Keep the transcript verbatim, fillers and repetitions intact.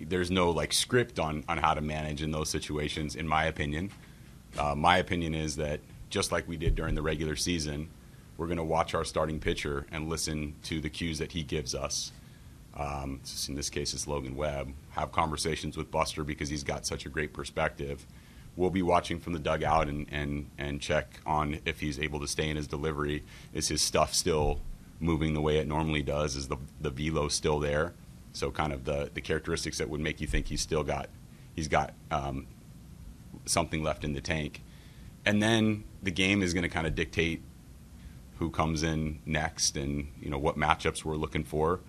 there's no like script on, on how to manage in those situations, in my opinion. Uh, my opinion is that just like we did during the regular season, we're going to watch our starting pitcher and listen to the cues that he gives us. Um, in this case, it's Logan Webb. Have conversations with Buster because he's got such a great perspective. We'll be watching from the dugout and, and, and check on if he's able to stay in his delivery. Is his stuff still moving the way it normally does? Is the the velo still there? So kind of the, the characteristics that would make you think he's still got he's got um, something left in the tank. And then the game is going to kind of dictate who comes in next and, you know, what matchups we're looking for.